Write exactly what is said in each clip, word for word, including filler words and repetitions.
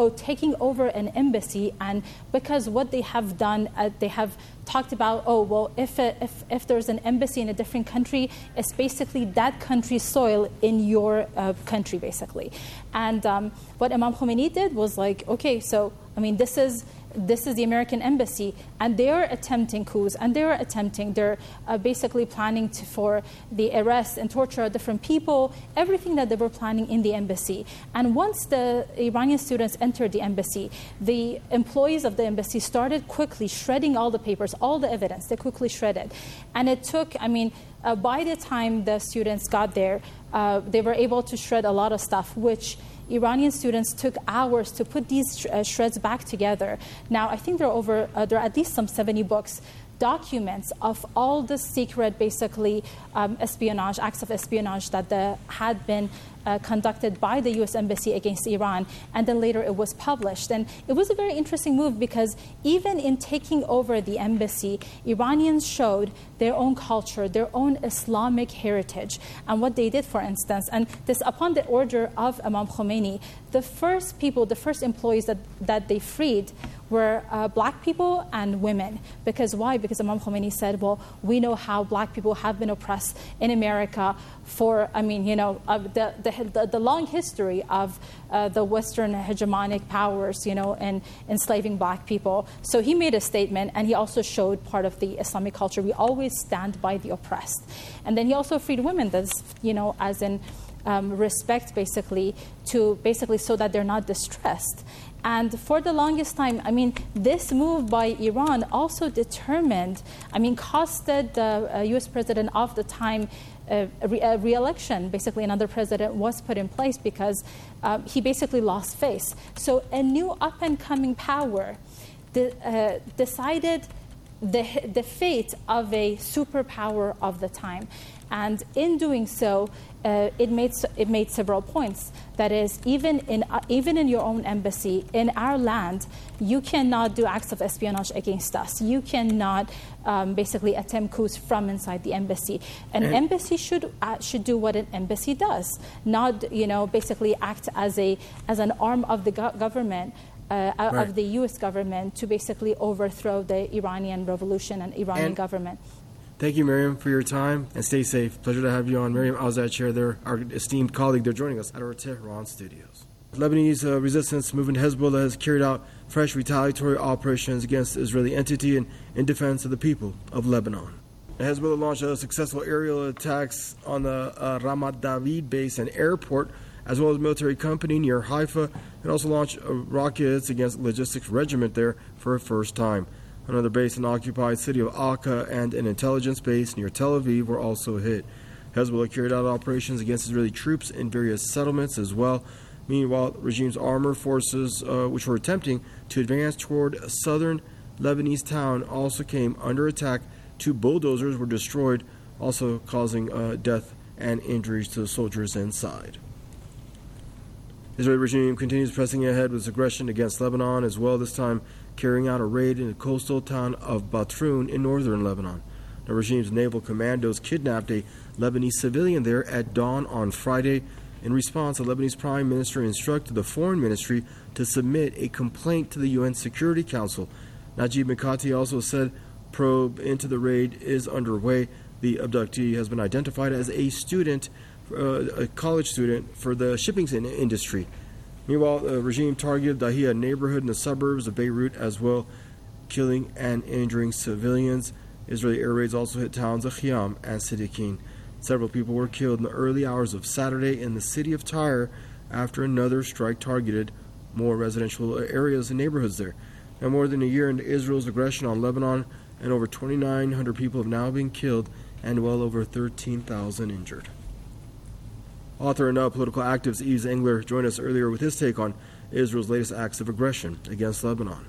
oh, taking over an embassy, and because what they have done, uh, they have talked about, oh, well, if, a, if if there's an embassy in a different country, it's basically that country's soil in your uh, country, basically. And um, what Imam Khomeini did was like, okay, so, I mean, this is this is the American embassy, and they're attempting coups, and they're attempting, they're uh, basically planning to, for the arrest and torture of different people, everything that they were planning in the embassy. And once the Iranian students entered the embassy, the employees of the embassy started quickly shredding all the papers, all the evidence, they quickly shredded. And it took, I mean, uh, by the time the students got there, uh, they were able to shred a lot of stuff, which Iranian students took hours to put these sh- uh, shreds back together. Now, I think there are over, uh, there are at least some seventy books, documents of all the secret, basically, um, espionage, acts of espionage that the, had been uh, conducted by the U S Embassy against Iran, and then later it was published. And it was a very interesting move because even in taking over the embassy, Iranians showed their own culture, their own Islamic heritage, and what they did, for instance. And this, upon the order of Imam Khomeini, the first people, the first employees that, that they freed were uh, black people and women. Because why? Because Imam Khomeini said, well, we know how black people have been oppressed in America for, I mean, you know, uh, the, the, the long history of uh, the Western hegemonic powers, you know, and enslaving black people. So he made a statement, and he also showed part of the Islamic culture. We always stand by the oppressed. And then he also freed women, that's, you know, as in um, respect, basically, to basically so that they're not distressed. And for the longest time, I mean, this move by Iran also determined, I mean, costed the uh, U S president of the time uh, a, re- a re-election. Basically, another president was put in place because uh, he basically lost face. So a new up-and-coming power de- uh, decided the, the fate of a superpower of the time. And in doing so, uh, it made it made several points. That is, even in uh, even in your own embassy, in our land, you cannot do acts of espionage against us. You cannot um, basically attempt coups from inside the embassy. An and embassy should uh, should do what an embassy does, not you know basically act as a as an arm of the go- government. Uh, right. Of the U S government to basically overthrow the Iranian revolution and Iranian and government. Thank you, Miriam, for your time, and stay safe. Pleasure to have you on. Miriam Alzad, there, our esteemed colleague, they're joining us at our Tehran studios. Lebanese uh, resistance movement Hezbollah has carried out fresh retaliatory operations against the Israeli entity and in defense of the people of Lebanon. Hezbollah launched a successful aerial attacks on the uh, Ramat David base and airport, as well as a military company near Haifa, and also launched uh, rockets against logistics regiment there for a first time. Another base in the occupied city of Akka and an intelligence base near Tel Aviv were also hit. Hezbollah carried out operations against Israeli troops in various settlements as well. Meanwhile, the regime's armored forces, uh, which were attempting to advance toward a southern Lebanese town, also came under attack. Two bulldozers were destroyed, also causing uh, death and injuries to the soldiers inside. The Israeli regime continues pressing ahead with its aggression against Lebanon as well, this time carrying out a raid in the coastal town of Batroun in northern Lebanon. The regime's naval commandos kidnapped a Lebanese civilian there at dawn on Friday. In response, the Lebanese prime minister instructed the foreign ministry to submit a complaint to the U N Security Council. Najib Mikati also said probe into the raid is underway. The abductee has been identified as a student, uh, a college student for the shipping industry. Meanwhile, the regime targeted Dahia neighborhood in the suburbs of Beirut as well, killing and injuring civilians. Israeli air raids also hit towns of Khiam and Sidikin. Several people were killed in the early hours of Saturday in the city of Tyre after another strike targeted more residential areas and neighborhoods there. Now, more than a year into Israel's aggression on Lebanon, and over twenty-nine hundred people have now been killed and well over thirteen thousand injured. Author and now political activist Yves Engler joined us earlier with his take on Israel's latest acts of aggression against Lebanon.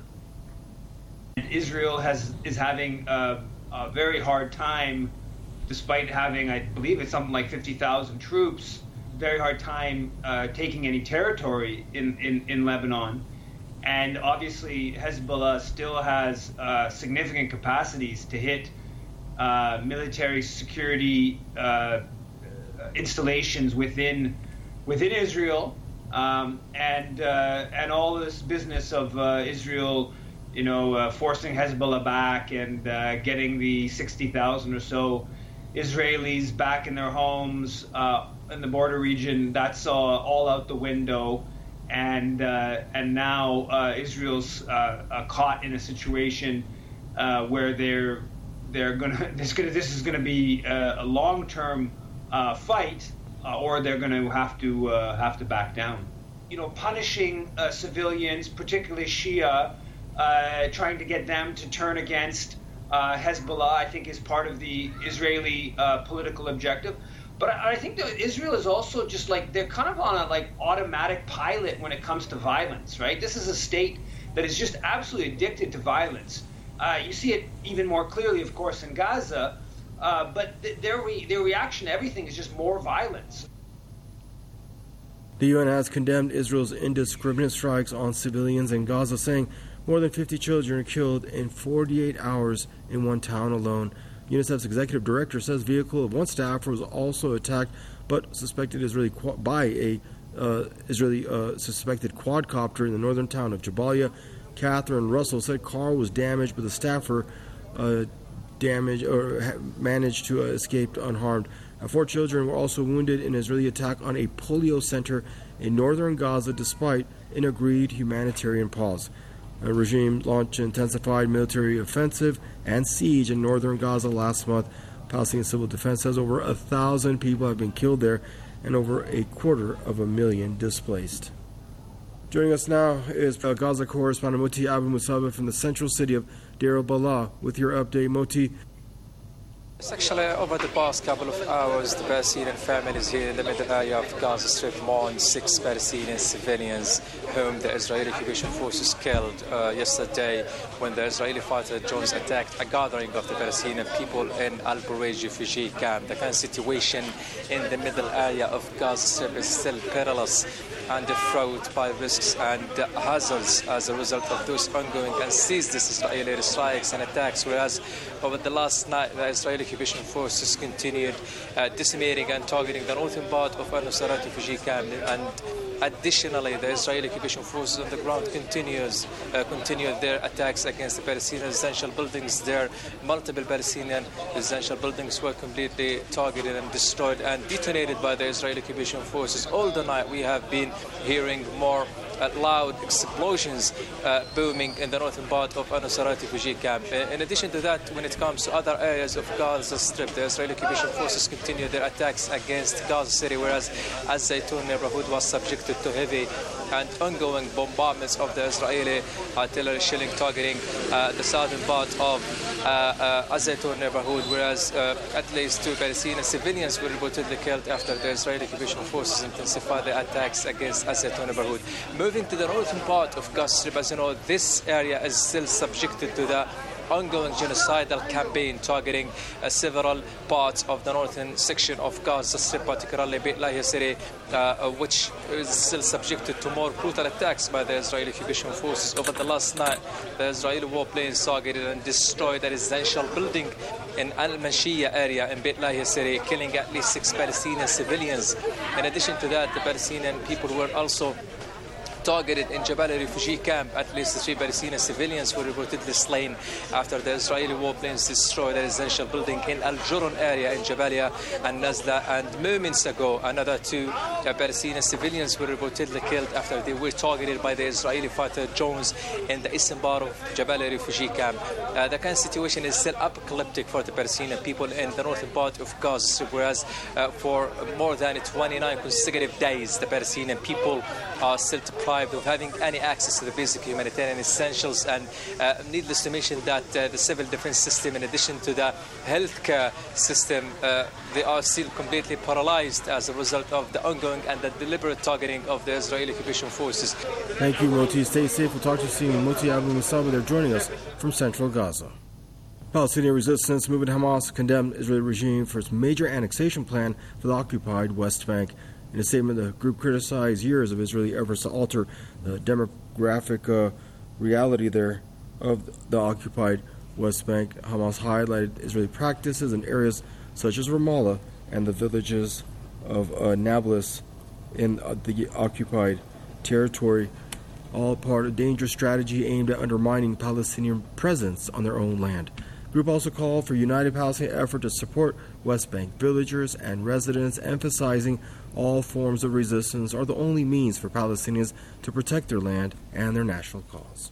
Israel has is having a, a very hard time, despite having, I believe it's something like fifty thousand troops, very hard time uh, taking any territory in, in, in Lebanon. And obviously Hezbollah still has uh, significant capacities to hit uh, military security uh, installations within within Israel, Um, and uh, and all this business of uh, Israel, you know, uh, forcing Hezbollah back and uh, getting the sixty thousand or so Israelis back in their homes uh, in the border region, that's uh, all out the window. And uh, and now uh, Israel's uh, uh, caught in a situation uh, where they're they're gonna this gonna this is gonna be a, a long-term uh, fight, uh, or they're gonna have to uh, have to back down. You know, punishing uh, civilians, particularly Shia, uh, trying to get them to turn against uh, Hezbollah, I think, is part of the Israeli uh, political objective. But I think that Israel is also just like, they're kind of on a like automatic pilot when it comes to violence, right? This is a state that is just absolutely addicted to violence. Uh, you see it even more clearly, of course, in Gaza, uh, but th- their re- their reaction to everything is just more violence. The U N has condemned Israel's indiscriminate strikes on civilians in Gaza, saying more than fifty children are killed in forty-eight hours in one town alone. UNICEF's executive director says vehicle of one staffer was also attacked, but suspected Israeli by a uh, Israeli uh, suspected quadcopter in the northern town of Jabalia. Catherine Russell said car was damaged, but the staffer uh, damaged or ha- managed to uh, escape unharmed. Uh, four children were also wounded in an Israeli attack on a polio center in northern Gaza, despite an agreed humanitarian pause. The regime launched an intensified military offensive and siege in northern Gaza last month. Palestinian Civil Defense says over a thousand people have been killed there and over a quarter of a million displaced. Joining us now is uh, Gaza correspondent Moti Abu Musabah from the central city of Deir al-Balah with your update, Moti. It's actually over the past couple of hours, the Palestinian families here in the middle area of Gaza Strip mourn six Palestinian civilians whom the Israeli occupation forces killed uh, yesterday when the Israeli fighter drones attacked a gathering of the Palestinian people in Al-Bureij refugee camp. The kind of situation in the middle area of Gaza Strip is still perilous and fraught by risks and hazards as a result of those ongoing and ceaseless Israeli strikes and attacks, whereas over the last night the Israeli occupation forces continued uh, decimating and targeting the northern part of Al-Nusayrat refugee camp, and additionally the Israeli occupation forces on the ground continues uh, continued their attacks against the Palestinian residential buildings. There, multiple Palestinian residential buildings were completely targeted and destroyed and detonated by the Israeli occupation forces. All the night we have been hearing more Uh, loud explosions uh, booming in the northern part of Al-Nusayrat refugee camp. In addition to that, when it comes to other areas of Gaza Strip, the Israeli occupation forces continue their attacks against Gaza City, whereas Al-Zaytun neighborhood was subjected to heavy and ongoing bombardments of the Israeli artillery shelling targeting uh, the southern part of uh, uh, Al-Zaytun neighborhood, whereas uh, at least two Palestinian civilians were reportedly killed after the Israeli occupation forces intensified their attacks against Al-Zaytun neighborhood. Moving to the northern part of Gaza Strip, as you know, this area is still subjected to the ongoing genocidal campaign targeting uh, several parts of the northern section of Gaza Strip, particularly Beit Lahia City, uh, which is still subjected to more brutal attacks by the Israeli occupation forces. Over the last night, the Israeli warplanes targeted and destroyed a residential building in Al-Manshiyah area in Beit Lahia City, killing at least six Palestinian civilians. In addition to that, the Palestinian people were also targeted in Jabalia refugee camp. At least three Palestinian civilians were reportedly slain after the Israeli warplanes destroyed a residential building in Al-Jurun area in Jabalia and Nazla. And moments ago, another two uh, Palestinian civilians were reportedly killed after they were targeted by the Israeli fighter drones in the eastern part of Jabalia refugee camp. Uh, the kind of situation is still apocalyptic for the Palestinian people in the northern part of Gaza, whereas uh, for more than twenty-nine consecutive days, the Palestinian people are still deprived of having any access to the basic humanitarian essentials. And uh, needless to mention that uh, the civil defense system, in addition to the healthcare system, uh, they are still completely paralyzed as a result of the ongoing and the deliberate targeting of the Israeli occupation forces. Thank you, Moti. Stay safe. We'll talk to you soon. Moti Abu Musabah, they're joining us from central Gaza. Palestinian resistance movement Hamas condemned Israeli regime for its major annexation plan for the occupied West Bank. In a statement, the group criticized years of Israeli efforts to alter the demographic uh, reality there of the occupied West Bank. Hamas highlighted Israeli practices in areas such as Ramallah and the villages of uh, Nablus in uh, the occupied territory, all part of a dangerous strategy aimed at undermining Palestinian presence on their own land. The group also called for a united Palestinian effort to support West Bank villagers and residents, emphasizing all forms of resistance are the only means for Palestinians to protect their land and their national cause.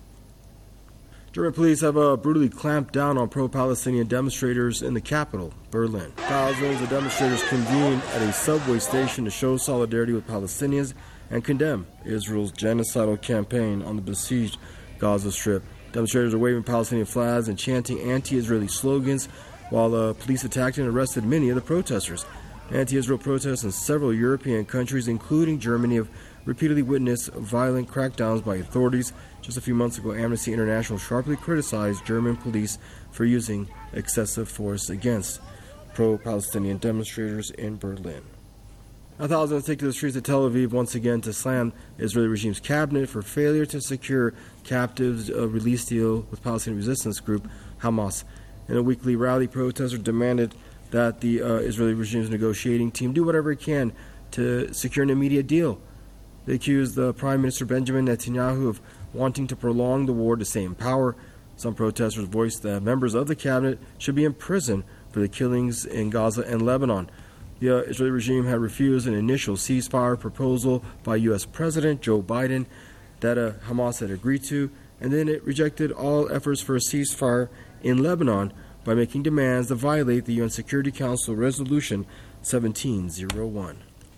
German police have uh, brutally clamped down on pro-Palestinian demonstrators in the capital, Berlin. Thousands of demonstrators convened at a subway station to show solidarity with Palestinians and condemn Israel's genocidal campaign on the besieged Gaza Strip. Demonstrators are waving Palestinian flags and chanting anti-Israeli slogans, while uh, police attacked and arrested many of the protesters. Anti-Israel protests in several European countries, including Germany, have repeatedly witnessed violent crackdowns by authorities. Just a few months ago, Amnesty International sharply criticized German police for using excessive force against pro-Palestinian demonstrators in Berlin. Now, thousands take to the streets of Tel Aviv once again to slam the Israeli regime's cabinet for failure to secure captives' uh, release deal with Palestinian resistance group Hamas. In a weekly rally, protesters demanded that the uh, Israeli regime's negotiating team do whatever it can to secure an immediate deal. They accused the Prime Minister Benjamin Netanyahu of wanting to prolong the war to stay in power. Some protesters voiced that members of the cabinet should be in prison for the killings in Gaza and Lebanon. The uh, Israeli regime had refused an initial ceasefire proposal by U S President Joe Biden that uh, Hamas had agreed to, and then it rejected all efforts for a ceasefire in Lebanon by making demands that violate the U N Security Council Resolution seventeen oh one.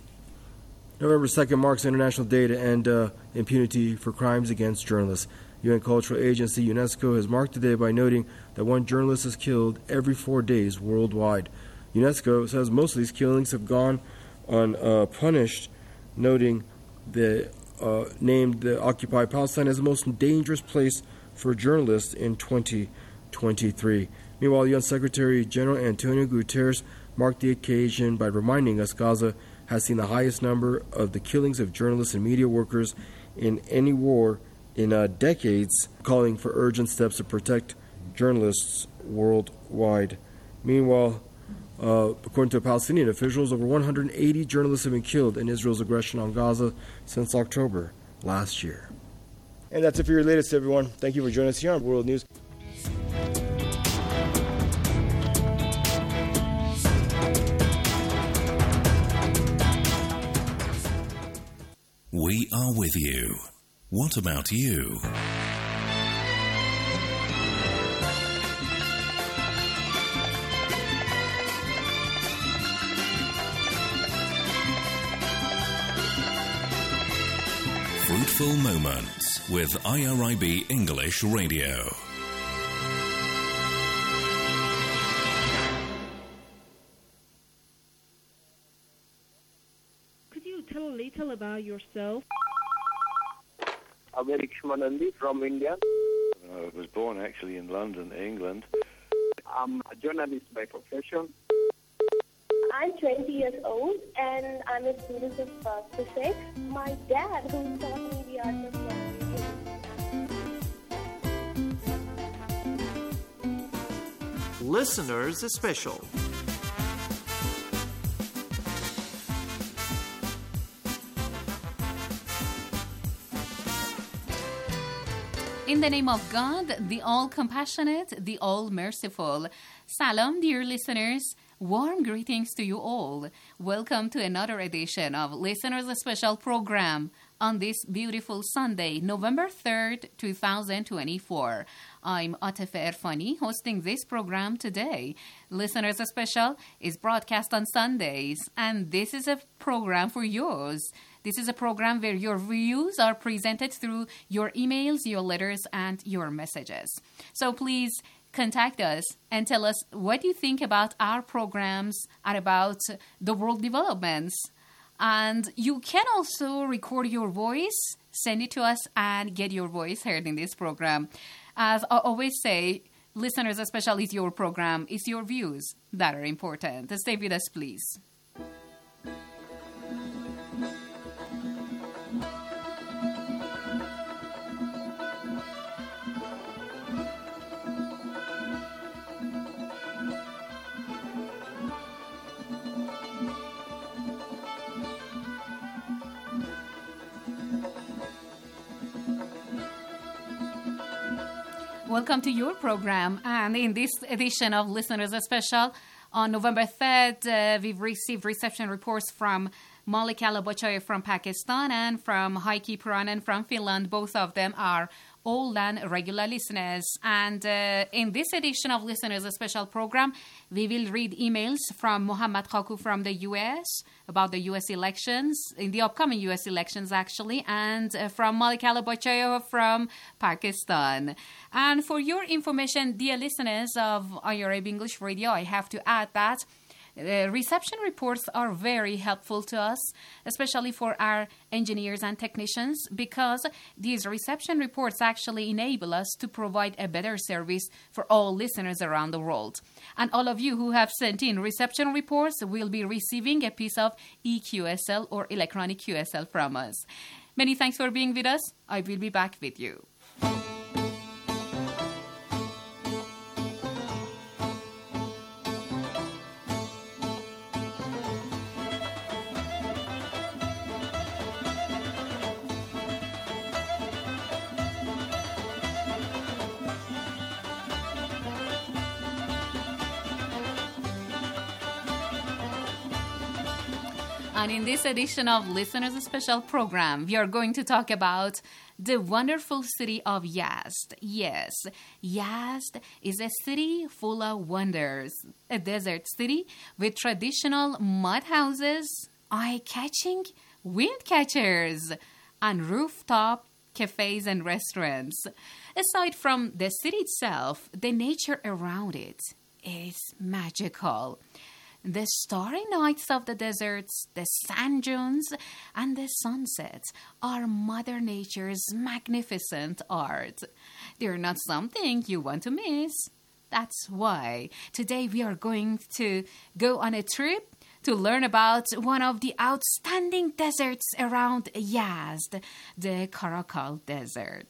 November second marks International Day to End uh, Impunity for Crimes Against Journalists. U N Cultural Agency UNESCO has marked the day by noting that one journalist is killed every four days worldwide. UNESCO says most of these killings have gone unpunished, uh, noting the uh, named the occupied Palestine as the most dangerous place for journalists in twenty twenty-three. Meanwhile, U N Secretary General Antonio Guterres marked the occasion by reminding us Gaza has seen the highest number of the killings of journalists and media workers in any war in uh, decades, calling for urgent steps to protect journalists worldwide. Meanwhile, uh, according to Palestinian officials, over one hundred eighty journalists have been killed in Israel's aggression on Gaza since October last year. And that's it for your latest, everyone. Thank you for joining us here on World News. We are with you. What about you? Fruitful Moments with I R I B English Radio. Tell a little about yourself. I'm Eric Shmanandi from India. I was born actually in London, England. I'm a journalist by profession. I'm twenty years old and I'm a student of uh, physics. My dad, who taught me the art of journalism. Listeners Special. In the name of God, the all-compassionate, the all-merciful. Salam, dear listeners. Warm greetings to you all. Welcome to another edition of Listeners Special program on this beautiful Sunday, November third, twenty twenty-four. I'm Atefe Erfani, hosting this program today. Listeners Special is broadcast on Sundays, and this is a program for yours. This is a program where your views are presented through your emails, your letters, and your messages. So please contact us and tell us what you think about our programs and about the world developments. And you can also record your voice, send it to us, and get your voice heard in this program. As I always say, Listeners Special is your program. It's your views that are important. Stay with us, please. Welcome to your program. And in this edition of Listeners Special, on November third, uh, we've received reception reports from Malika Labochaye from Pakistan and from Heikki Puranen from Finland. Both of them are old and regular listeners. And uh, in this edition of Listeners Special program, we will read emails from Mohammad Khaku from the U S about the U S elections, in the upcoming U S elections actually, and uh, from Malika Labochaye from Pakistan. And for your information, dear listeners of I R A B English Radio, I have to add that Uh, reception reports are very helpful to us, especially for our engineers and technicians, because these reception reports actually enable us to provide a better service for all listeners around the world. And all of you who have sent in reception reports will be receiving a piece of E Q S L or electronic Q S L from us. Many thanks for being with us. I will be back with you. And in this edition of Listeners Special program, we are going to talk about the wonderful city of Yazd. Yes, Yazd is a city full of wonders. A desert city with traditional mud houses, eye-catching wind catchers, and rooftop cafes and restaurants. Aside from the city itself, the nature around it is magical. The starry nights of the deserts, the sand dunes, and the sunsets are Mother Nature's magnificent art. They're not something you want to miss. That's why today we are going to go on a trip to learn about one of the outstanding deserts around Yazd, the Karakol Desert.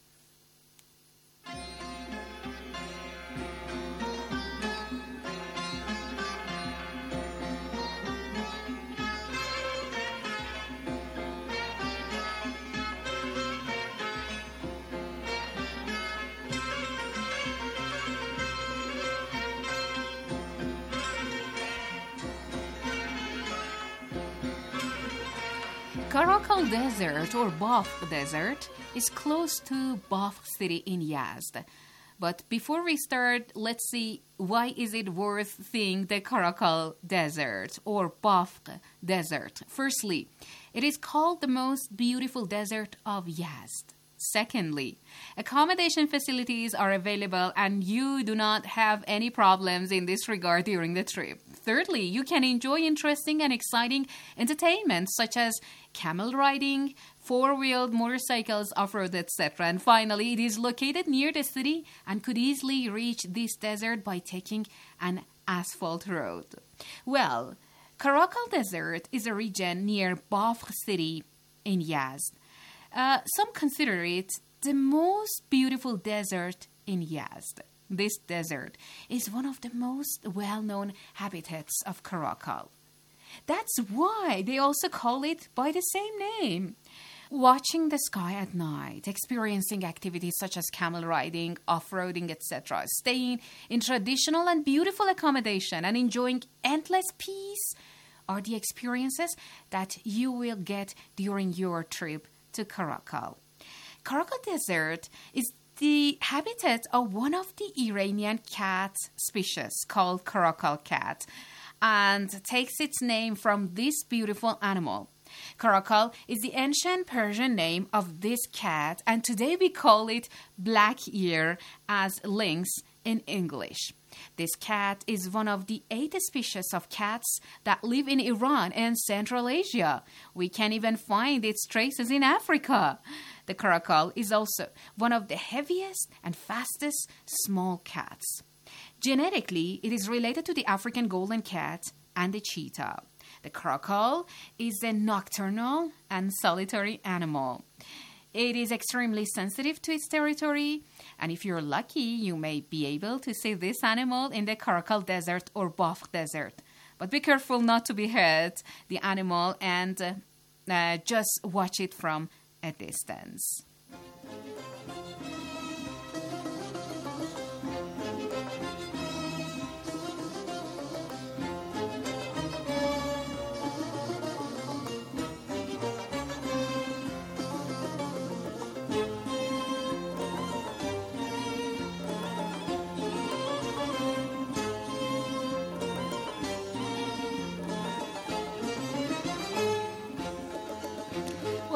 Karakol Desert, or Bafq Desert, is close to Bafq city in Yazd. But before we start, let's see why is it worth seeing the Karakol Desert, or Bafq Desert. Firstly, it is called the most beautiful desert of Yazd. Secondly, accommodation facilities are available and you do not have any problems in this regard during the trip. Thirdly, you can enjoy interesting and exciting entertainment such as camel riding, four-wheeled motorcycles, off-road, et cetera. And finally, it is located near the city and could easily reach this desert by taking an asphalt road. Well, Karakol Desert is a region near Bafq city in Yazd. Uh, some consider it the most beautiful desert in Yazd. This desert is one of the most well-known habitats of Karakol. That's why they also call it by the same name. Watching the sky at night, experiencing activities such as camel riding, off-roading, et cetera, staying in traditional and beautiful accommodation, and enjoying endless peace are the experiences that you will get during your trip to Karakol. Karakol Desert is the habitat of one of the Iranian cat species called Karakol cat and takes its name from this beautiful animal. Karakol is the ancient Persian name of this cat, and today we call it black ear as lynx in English. This cat is one of the eight species of cats that live in Iran and Central Asia. We can even find its traces in Africa. The Karakol is also one of the heaviest and fastest small cats. Genetically, it is related to the African golden cat and the cheetah. The Karakol is a nocturnal and solitary animal. It is extremely sensitive to its territory, and if you're lucky, you may be able to see this animal in the Karakol Desert or Bafq Desert. But be careful not to be hurt the animal and uh, uh, just watch it from a distance.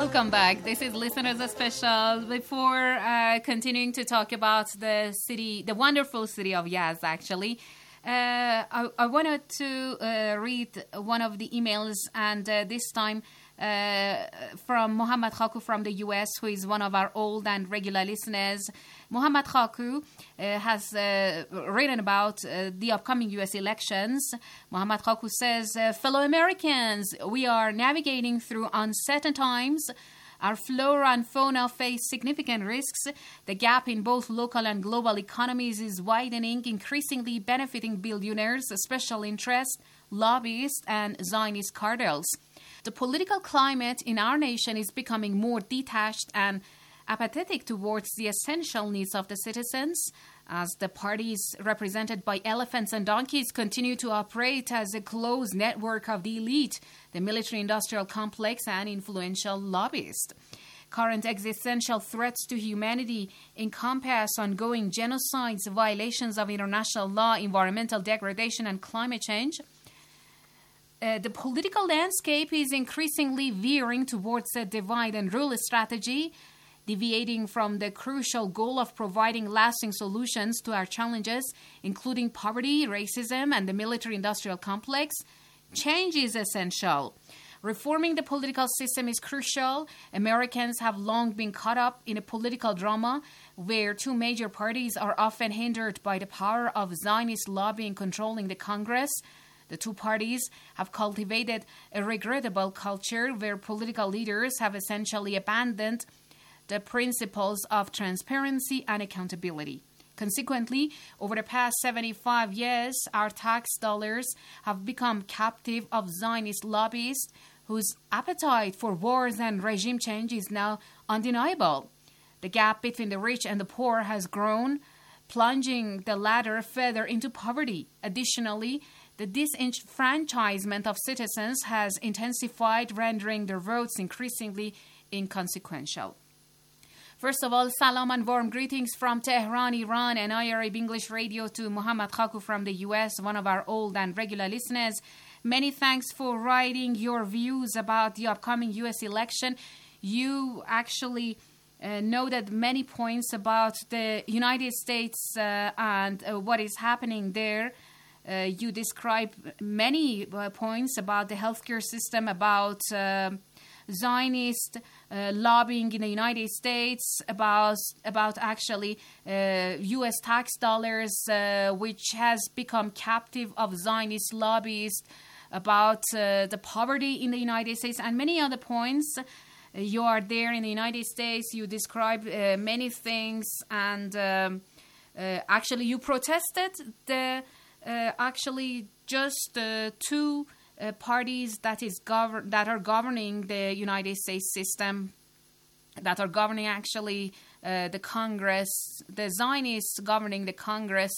Welcome back. This is Listeners Special. Before uh, continuing to talk about the city, the wonderful city of Yazd, actually, uh, I, I wanted to uh, read one of the emails, and uh, this time uh, from Mohammad Khaku from the U S, who is one of our old and regular listeners. Mohammad Khaku uh, has uh, written about uh, the upcoming U S elections. Mohammad Khaku says, uh, fellow Americans, we are navigating through uncertain times. Our flora and fauna face significant risks. The gap in both local and global economies is widening, increasingly benefiting billionaires, special interests, lobbyists, and Zionist cartels. The political climate in our nation is becoming more detached and apathetic towards the essential needs of the citizens, as the parties represented by elephants and donkeys continue to operate as a closed network of the elite, the military-industrial complex, and influential lobbyists. Current existential threats to humanity encompass ongoing genocides, violations of international law, environmental degradation, and climate change. Uh, the political landscape is increasingly veering towards a divide and rule strategy, deviating from the crucial goal of providing lasting solutions to our challenges, including poverty, racism, and the military-industrial complex. Change is essential. Reforming the political system is crucial. Americans have long been caught up in a political drama where two major parties are often hindered by the power of Zionist lobbying controlling the Congress. The two parties have cultivated a regrettable culture where political leaders have essentially abandoned the principles of transparency and accountability. Consequently, over the past seventy-five years, our tax dollars have become captive of Zionist lobbyists whose appetite for wars and regime change is now undeniable. The gap between the rich and the poor has grown, plunging the latter further into poverty. Additionally, the disenfranchisement of citizens has intensified, rendering their votes increasingly inconsequential. First of all, salam and warm greetings from Tehran, Iran, and I R A B English Radio to Mohammad Khaku from the U S, one of our old and regular listeners. Many thanks for writing your views about the upcoming U S election. You actually uh, noted many points about the United States uh, and uh, what is happening there. Uh, you describe many uh, points about the healthcare system, about uh, Zionist uh, lobbying in the United States, about about actually uh, U S tax dollars, uh, which has become captive of Zionist lobbyists, about uh, the poverty in the United States, and many other points. Uh, you are there in the United States. You describe uh, many things, and um, uh, actually you protested the. Uh, actually, just uh, two uh, parties that is govern that are governing the United States system, that are governing actually uh, the Congress, the Zionists governing the Congress.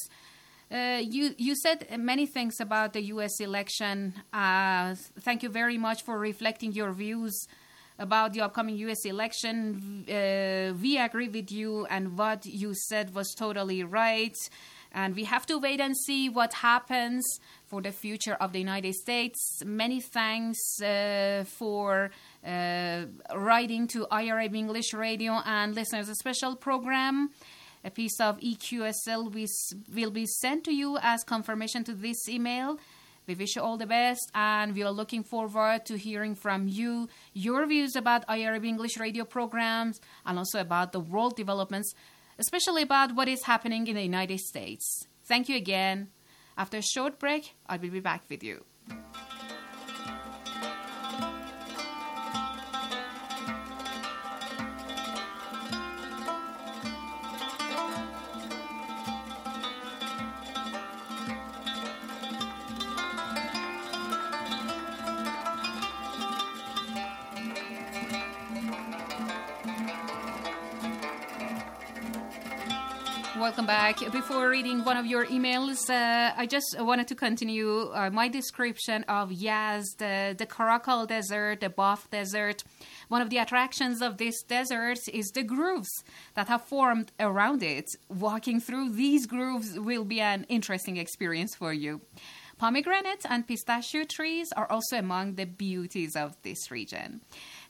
Uh, you you said many things about the U S election. Uh, thank you very much for reflecting your views about the upcoming U S election. Uh, we agree with you, and what you said was totally right. And we have to wait and see what happens for the future of the United States. Many thanks uh, for uh, writing to I R A B English Radio and Listeners Special program. A piece of E Q S L will be sent to you as confirmation to this email. We wish you all the best, and we are looking forward to hearing from you, your views about I R A B English Radio programs, and also about the world developments, especially about what is happening in the United States. Thank you again. After a short break, I will be back with you. Welcome back. Before reading one of your emails, uh, I just wanted to continue uh, my description of Yazd, uh, the Karakol Desert, the Baf Desert. One of the attractions of this desert is the grooves that have formed around it. Walking through these grooves will be an interesting experience for you. Pomegranate and pistachio trees are also among the beauties of this region.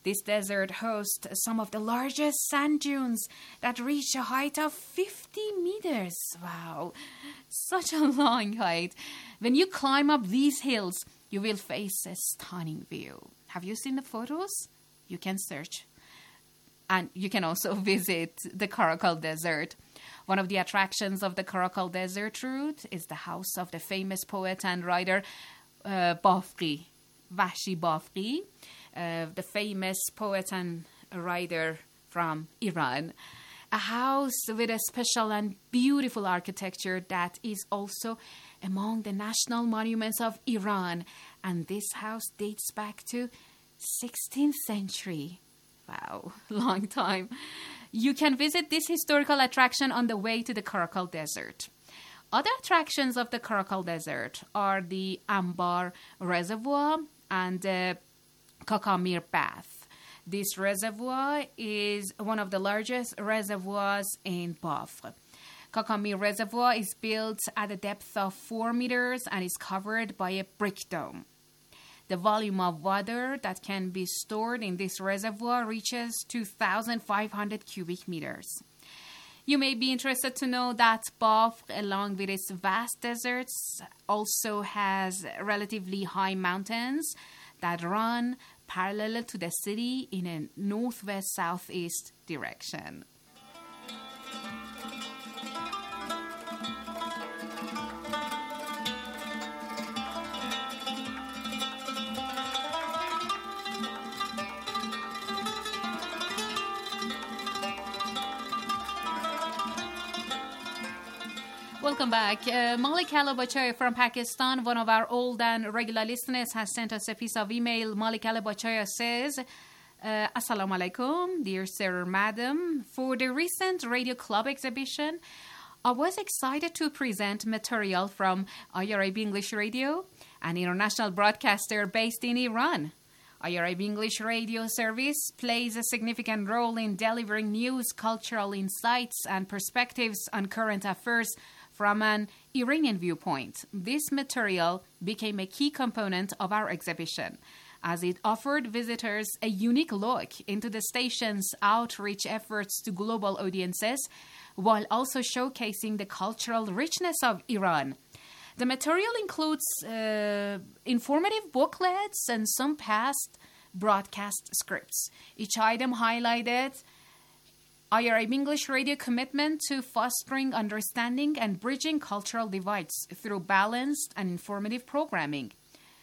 This desert hosts some of the largest sand dunes that reach a height of fifty meters. Wow, such a long height. When you climb up these hills, you will face a stunning view. Have you seen the photos? You can search. And you can also visit the Karakul Desert. One of the attractions of the Karakul Desert route is the house of the famous poet and writer uh, Bafri, Vahshi Bafri, uh, the famous poet and writer from Iran. A house with a special and beautiful architecture that is also among the national monuments of Iran. And this house dates back to sixteenth century. Wow, long time. You can visit this historical attraction on the way to the Karakul Desert. Other attractions of the Karakul Desert are the Ambar Reservoir and the Kakamir Bath. This reservoir is one of the largest reservoirs in Bafr. Kakamir Reservoir is built at a depth of four meters and is covered by a brick dome. The volume of water that can be stored in this reservoir reaches two thousand five hundred cubic meters. You may be interested to know that Bafr, along with its vast deserts, also has relatively high mountains that run parallel to the city in a northwest-southeast direction. Welcome back. Uh, Malik Alabachaya from Pakistan, one of our old and regular listeners, has sent us a piece of email. Malik Alabachaya says, uh, Assalamu alaikum, dear sir or madam. For the recent Radio Club exhibition, I was excited to present material from I R I B English Radio, an international broadcaster based in Iran. I R I B English Radio service plays a significant role in delivering news, cultural insights, and perspectives on current affairs from an Iranian viewpoint. This material became a key component of our exhibition, as it offered visitors a unique look into the station's outreach efforts to global audiences, while also showcasing the cultural richness of Iran. The material includes uh, informative booklets and some past broadcast scripts. Each item highlighted I R I B English Radio commitment to fostering understanding and bridging cultural divides through balanced and informative programming.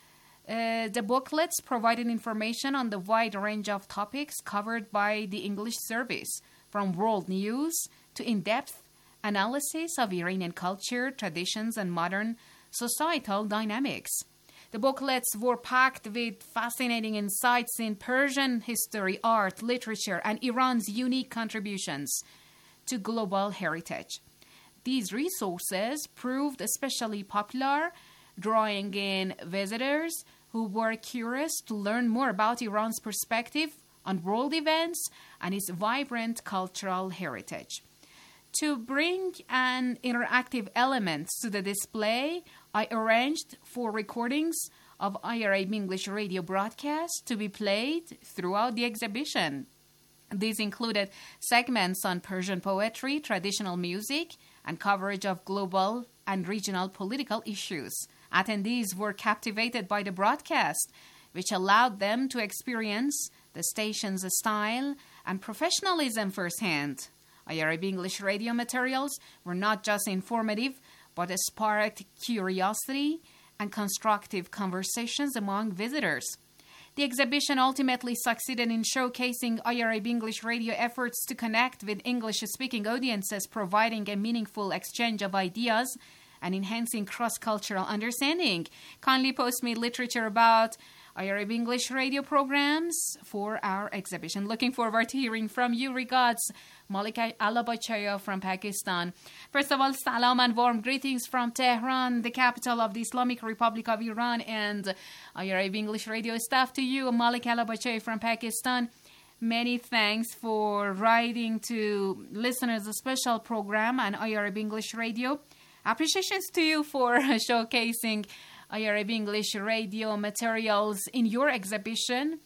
Uh, the booklets provided information on the wide range of topics covered by the English service, from world news to in-depth analysis of Iranian culture, traditions, and modern societal dynamics. The booklets were packed with fascinating insights in Persian history, art, literature, and Iran's unique contributions to global heritage. These resources proved especially popular, drawing in visitors who were curious to learn more about Iran's perspective on world events and its vibrant cultural heritage. To bring an interactive element to the display, I arranged for recordings of I R I B English Radio broadcasts to be played throughout the exhibition. These included segments on Persian poetry, traditional music, and coverage of global and regional political issues. Attendees were captivated by the broadcast, which allowed them to experience the station's style and professionalism firsthand. I R I B English Radio materials were not just informative, but sparked curiosity and constructive conversations among visitors. The exhibition ultimately succeeded in showcasing I R I B English Radio efforts to connect with English-speaking audiences, providing a meaningful exchange of ideas and enhancing cross-cultural understanding. Kindly post me literature about I R I B English Radio programs for our exhibition. Looking forward to hearing from you. Regards, Malik Alabachaya from Pakistan. First of all, salam and warm greetings from Tehran, the capital of the Islamic Republic of Iran, and I R I B English Radio staff. To you, Malik Alabachaya from Pakistan. Many thanks for writing to listeners a special program on I R I B English Radio. Appreciations to you for showcasing I R I B English Radio materials in your exhibition,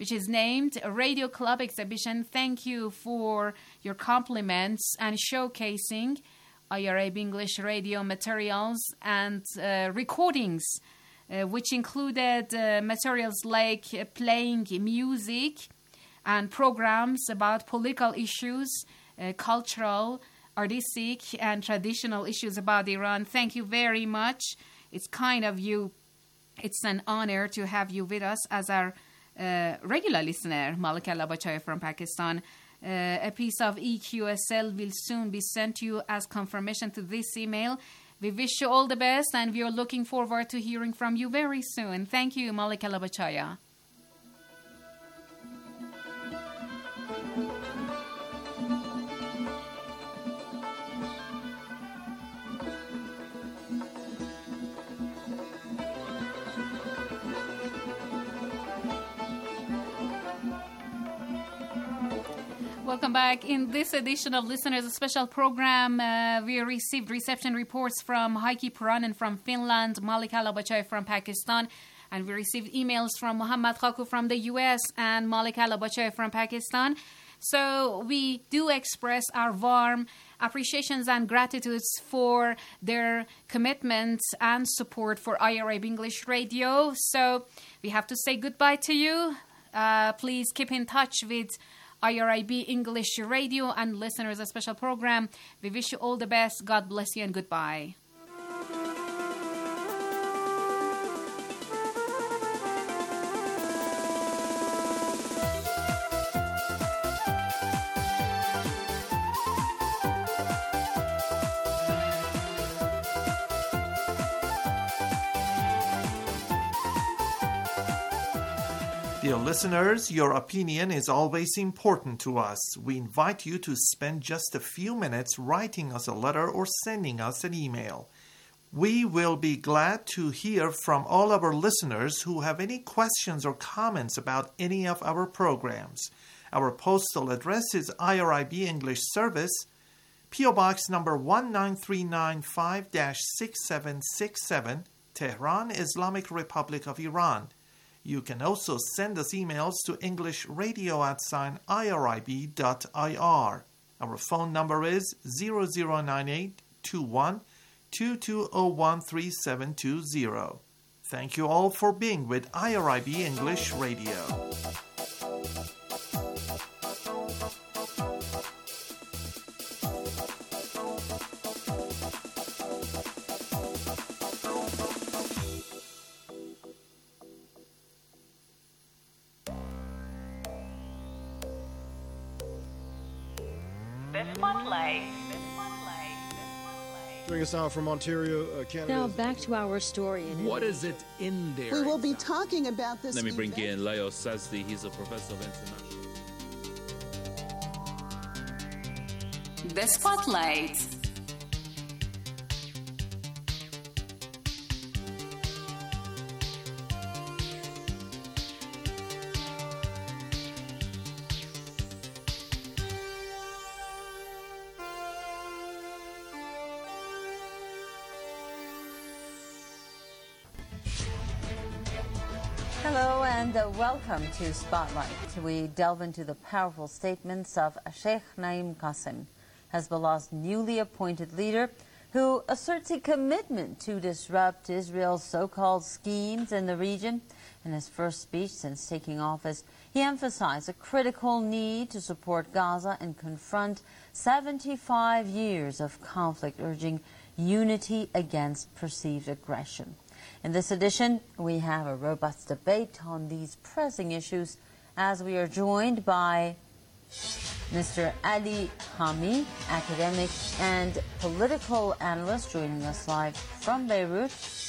which is named Radio Club Exhibition. Thank you for your compliments and showcasing I R A B English radio materials and uh, recordings, uh, which included uh, materials like uh, playing music and programs about political issues, uh, cultural, artistic, and traditional issues about Iran. Thank you very much. It's kind of you. It's an honor to have you with us as our uh, regular listener, Malika Labachaya from Pakistan. Uh, a piece of E Q S L will soon be sent to you as confirmation to this email. We wish you all the best, and we are looking forward to hearing from you very soon. Thank you, Malika Labachaya. Welcome back. In this edition of Listeners, a special program, uh, we received reception reports from Heikki Puranen from Finland, Malika Labachaya from Pakistan, and we received emails from Muhammad Khaku from the U S and Malika Labachaya from Pakistan. So we do express our warm appreciations and gratitudes for their commitment and support for I R A B English Radio. So we have to say goodbye to you. Uh, please keep in touch with I R A B English Radio and Listeners, a special program. We wish you all the best. God bless you and goodbye. Dear listeners, your opinion is always important to us. We invite you to spend just a few minutes writing us a letter or sending us an email. We will be glad to hear from all our listeners who have any questions or comments about any of our programs. Our postal address is I R I B English Service, P O Box number one nine three nine five dash six seven six seven, Tehran, Islamic Republic of Iran. You can also send us emails to englishradio at sign irib dot I R. Our phone number is zero zero nine eight two one two two zero one three seven two zero. Thank you all for being with I R I B English Radio. Joining us now from Ontario, uh, Canada. Now back to our story. In what is it in there? We will be talking about this. Let me bring event. in Leo Sazdi. He's a professor of international. The Spotlight. Hello and uh, welcome to Spotlight. We delve into the powerful statements of Sheikh Naim Qassem, Hezbollah's newly appointed leader, who asserts a commitment to disrupt Israel's so-called schemes in the region. In his first speech since taking office, he emphasized a critical need to support Gaza and confront seventy-five years of conflict, urging unity against perceived aggression. In this edition, we have a robust debate on these pressing issues as we are joined by Mister Ali Hami, academic and political analyst, joining us live from Beirut,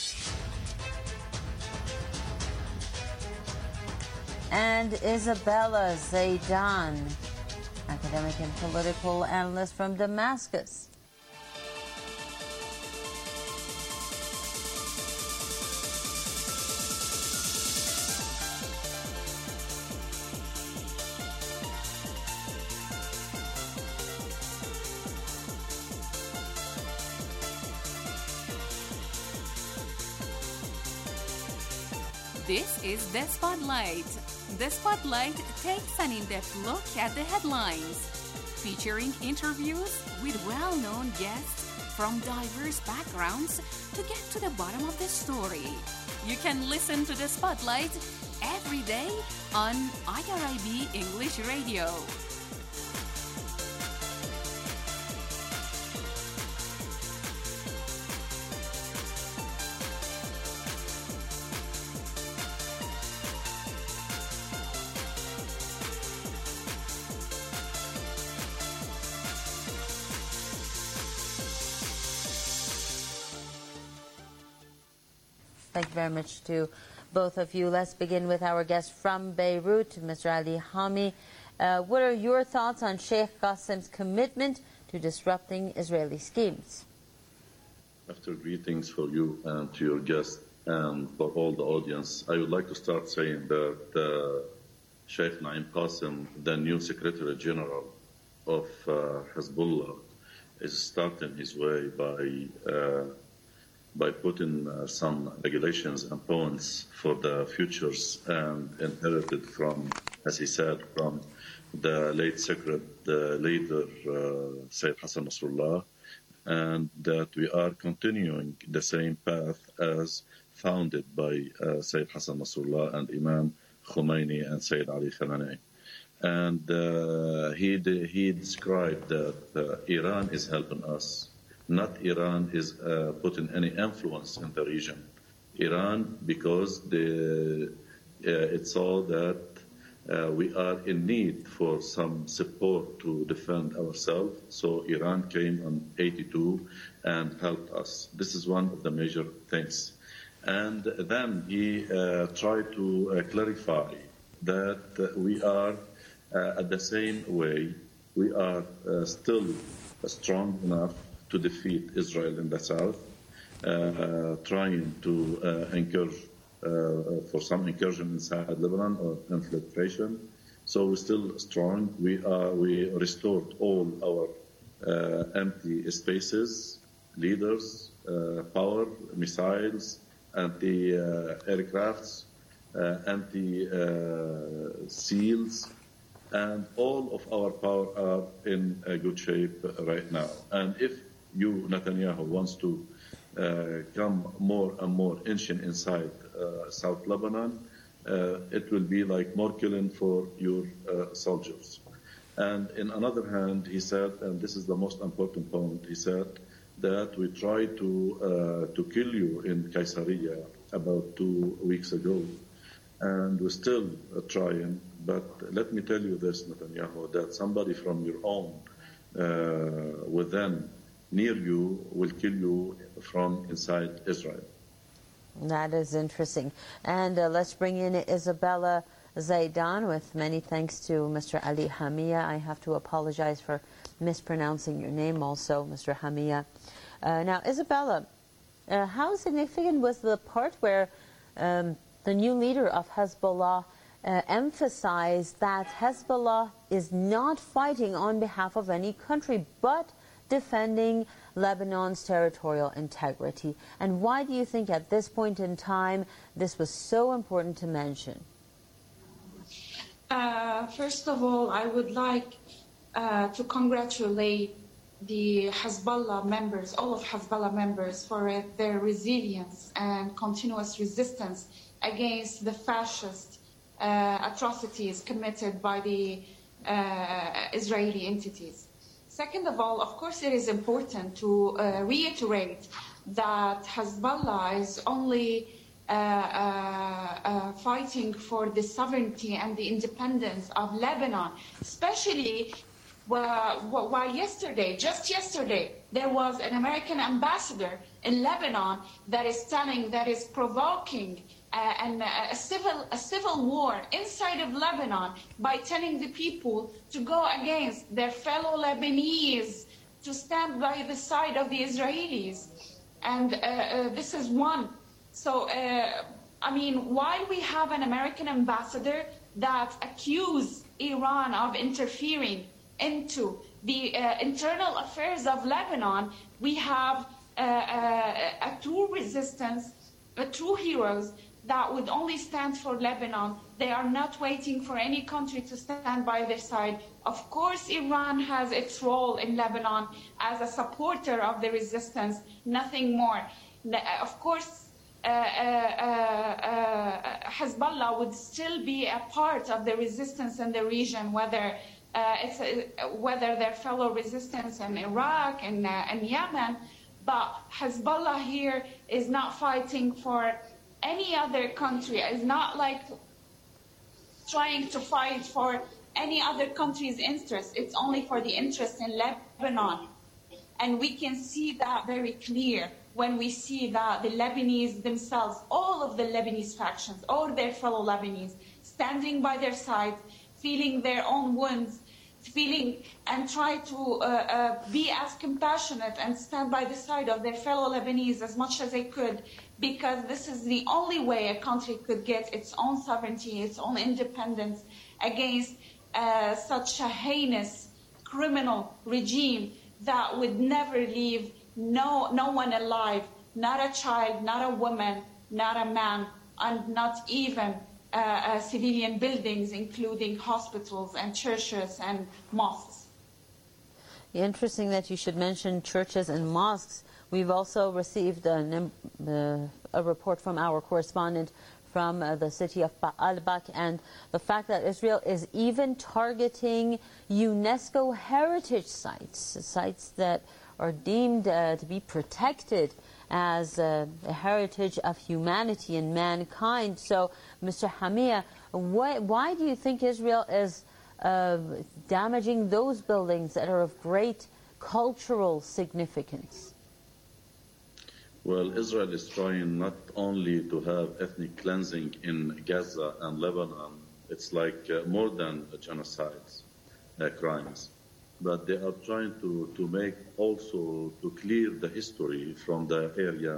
and Isabella Zaidan, academic and political analyst from Damascus. This is The Spotlight. The Spotlight takes an in-depth look at the headlines, featuring interviews with well-known guests from diverse backgrounds to get to the bottom of the story. You can listen to The Spotlight every day on I R I B English Radio. Thank you very much to both of you. Let's begin with our guest from Beirut, Mister Ali Hami. Uh, what are your thoughts on Sheikh Qasim's commitment to disrupting Israeli schemes? After greetings for you and to your guest and for all the audience, I would like to start saying that uh, Sheikh Naim Qasim, the new Secretary General of uh, Hezbollah, is starting his way by uh, by putting uh, some regulations and points for the futures and inherited from, as he said, from the late secret uh, leader, uh, Sayyid Hassan Nasrallah, and that we are continuing the same path as founded by uh, Sayyid Hassan Nasrallah and Imam Khomeini and Sayyid Ali Khamenei. And uh, he, de- he described that uh, Iran is helping us. Not Iran is uh, putting any influence in the region. Iran, because the, uh, it saw that uh, we are in need for some support to defend ourselves. So Iran came in eighty-two and helped us. This is one of the major things. And then he uh, tried to uh, clarify that uh, we are uh, at the same way, we are uh, still strong enough to defeat Israel in the south, uh, trying to uh, encourage uh, for some incursion inside Lebanon or infiltration. So we're still strong. We are we restored all our uh, empty spaces, leaders, uh, power, missiles, anti-aircrafts, uh, anti-seals, and all of our power are in a good shape right now. And if you, Netanyahu, wants to uh, come more and more inching inside uh, South Lebanon, uh, it will be like more killing for your uh, soldiers. And in another hand, he said, and this is the most important point, he said that we tried to uh, to kill you in Caesarea about two weeks ago, and we're still uh, trying. But let me tell you this, Netanyahu, that somebody from your own uh, within near you will kill you from inside Israel. That is interesting. And uh, let's bring in Isabella Zaidan, with many thanks to Mister Ali Hamia. I have to apologize for mispronouncing your name also, Mister Hamia. Uh, now, Isabella, uh, how significant was the part where um, the new leader of Hezbollah uh, emphasized that Hezbollah is not fighting on behalf of any country, but defending Lebanon's territorial integrity? And why do you think at this point in time this was so important to mention? Uh, first of all, I would like uh, to congratulate the Hezbollah members, all of Hezbollah members, for uh, their resilience and continuous resistance against the fascist uh, atrocities committed by the uh, Israeli entities. Second of all, of course, it is important to uh, reiterate that Hezbollah is only uh, uh, uh, fighting for the sovereignty and the independence of Lebanon, especially while, while yesterday, just yesterday, there was an American ambassador in Lebanon that is telling, that is provoking uh, an, a, civil, a civil war inside of Lebanon by telling the people to go against their fellow Lebanese, to stand by the side of the Israelis. And uh, uh, this is one. So, uh, I mean, while we have an American ambassador that accused Iran of interfering into the uh, internal affairs of Lebanon, we have uh, uh, a true resistance, a true heroes that would only stand for Lebanon. They are not waiting for any country to stand by their side. Of course, Iran has its role in Lebanon as a supporter of the resistance, nothing more. Of course, uh, uh, uh, Hezbollah would still be a part of the resistance in the region, whether uh, it's a, whether their fellow resistance in Iraq and, uh, and Yemen. But Hezbollah here is not fighting for any other country, is not like trying to fight for any other country's interest. It's only for the interest in Lebanon. And we can see that very clear when we see that the Lebanese themselves, all of the Lebanese factions, all their fellow Lebanese, standing by their side, feeling their own wounds, feeling and try to uh, uh, be as compassionate and stand by the side of their fellow Lebanese as much as they could, because this is the only way a country could get its own sovereignty, its own independence against uh, such a heinous criminal regime that would never leave no, no one alive, not a child, not a woman, not a man, and not even Uh, uh, civilian buildings, including hospitals and churches and mosques. Interesting that you should mention churches and mosques. We've also received an, uh, a report from our correspondent from uh, the city of Baalbek, and the fact that Israel is even targeting UNESCO heritage sites, sites that are deemed uh, to be protected as uh, a heritage of humanity and mankind. So, Mister Hamia, why, why do you think Israel is uh, damaging those buildings that are of great cultural significance? Well, Israel is trying not only to have ethnic cleansing in Gaza and Lebanon, it's like uh, more than genocides, uh, crimes. But they are trying to, to make also to clear the history from the area,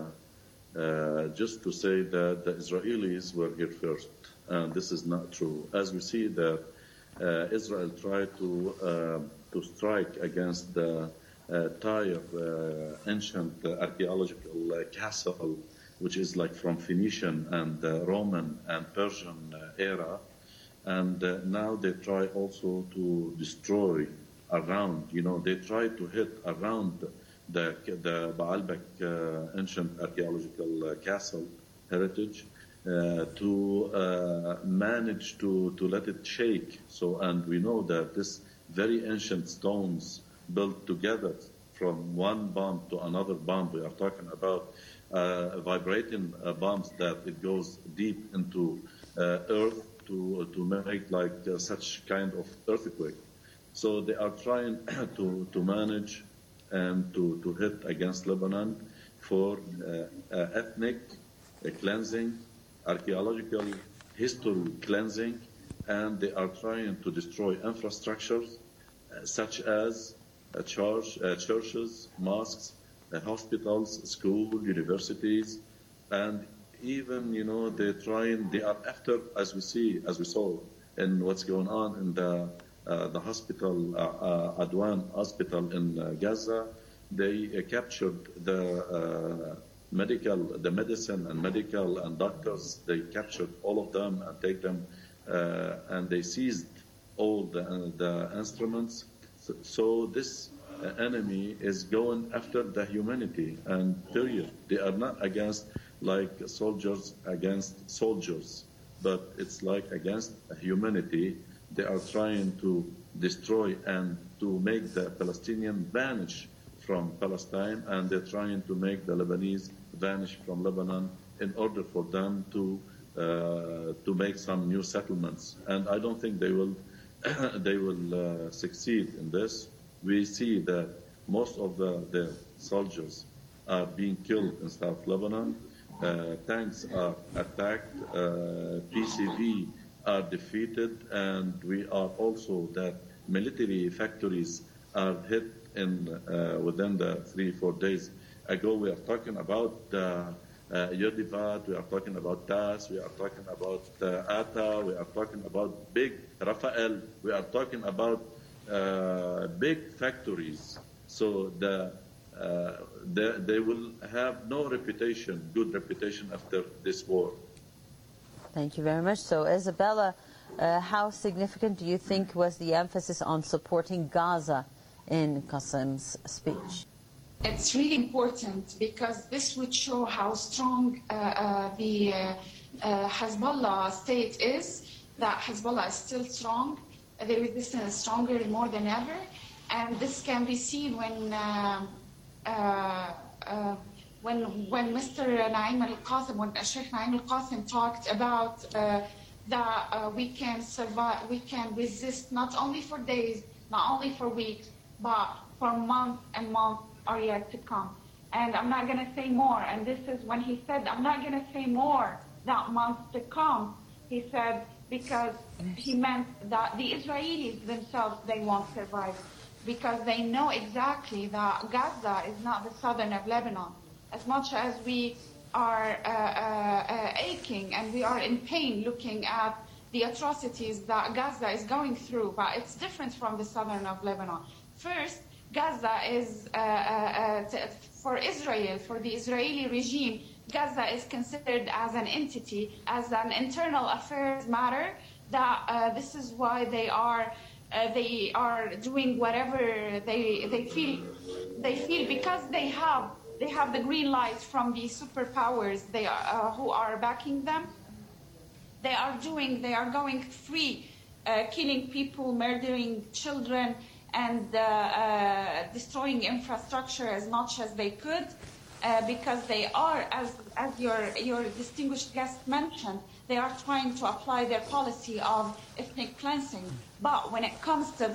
uh, just to say that the Israelis were here first. And this is not true. As we see that uh, Israel tried to uh, to strike against the uh, Tyre uh, ancient uh, archaeological uh, castle, which is like from Phoenician and uh, Roman and Persian uh, era. And uh, now they try also to destroy around, you know, they try to hit around the the Baalbek uh, ancient archaeological uh, castle heritage uh, to uh, manage to, to let it shake. So, and we know that this very ancient stones built together from one bomb to another bomb, we are talking about uh, vibrating uh, bombs that it goes deep into uh, earth to to make like uh, such kind of earthquake. So they are trying to, to manage and to, to hit against Lebanon for uh, uh, ethnic uh, cleansing, archaeological history cleansing, and they are trying to destroy infrastructures uh, such as uh, church, uh, churches, mosques, uh, hospitals, schools, universities, and even, you know, they're trying, they are after, as we see, as we saw in what's going on in the Uh, the hospital, uh, uh, Adwan Hospital in uh, Gaza, they uh, captured the uh, medical, the medicine and medical and doctors. They captured all of them and take them, uh, and they seized all the, uh, the instruments. So, so this uh, enemy is going after the humanity, and period. They are not against like soldiers against soldiers, but it's like against humanity. They are trying to destroy and to make the Palestinian vanish from Palestine, and they're trying to make the Lebanese vanish from Lebanon in order for them to uh, to make some new settlements. And I don't think they will they will uh, succeed in this. We see that most of the, the soldiers are being killed in South Lebanon. Uh, tanks are attacked. Uh, P C V are defeated, and we are also that military factories are hit in uh, within the three, four days ago. We are talking about uh, uh, Yodivat, we are talking about Tas, we are talking about uh, Ata, we are talking about big Rafael, we are talking about uh, big factories. So the, uh, the they will have no reputation, good reputation after this war. Thank you very much. So, Isabella, uh, how significant do you think was the emphasis on supporting Gaza in Qasim's speech? It's really important because this would show how strong uh, uh, the uh, uh, Hezbollah state is, that Hezbollah is still strong, the resistance is stronger more than ever, and this can be seen when uh, uh, uh, when when Mister Naim al-Qasim, when Sheikh Naim al-Qasim talked about uh, that uh, we can survive, we can resist not only for days, not only for weeks, but for months and months are yet to come. And I'm not going to say more. And this is when he said, I'm not going to say more, that months to come. He said, because he meant that the Israelis themselves, they won't survive. Because they know exactly that Gaza is not the southern of Lebanon. As much as we are uh, uh, uh, aching and we are in pain looking at the atrocities that Gaza is going through, but it's different from the southern of Lebanon. First, Gaza is, uh, uh, uh, t- for Israel, for the Israeli regime, Gaza is considered as an entity, as an internal affairs matter, that uh, this is why they are uh, they are doing whatever they they feel they feel because they have they have the green light from the superpowers they are, uh, who are backing them. They are doing they are going free, uh, killing people, murdering children, and uh, uh, destroying infrastructure as much as they could, uh, because they are, as as your your distinguished guest mentioned, they are trying to apply their policy of ethnic cleansing. But when it comes to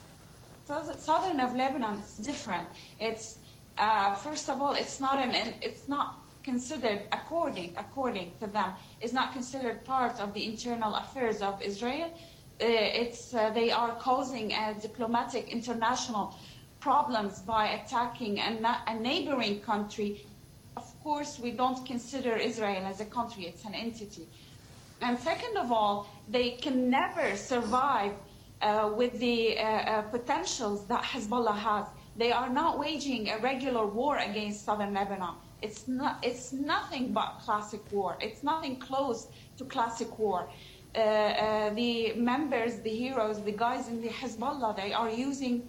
the southern of Lebanon, it's different. It's uh, first of all, it's not an it's not considered according according to them. It's not considered part of the internal affairs of Israel. Uh, it's uh, they are causing a diplomatic international problems by attacking a, na- a neighboring country. Of course, we don't consider Israel as a country; it's an entity. And second of all, they can never survive uh, with the uh, uh, potentials that Hezbollah has. They are not waging a regular war against southern Lebanon. It's not. It's nothing but classic war. It's nothing close to classic war. Uh, uh, the members, the heroes, the guys in the Hezbollah, they are using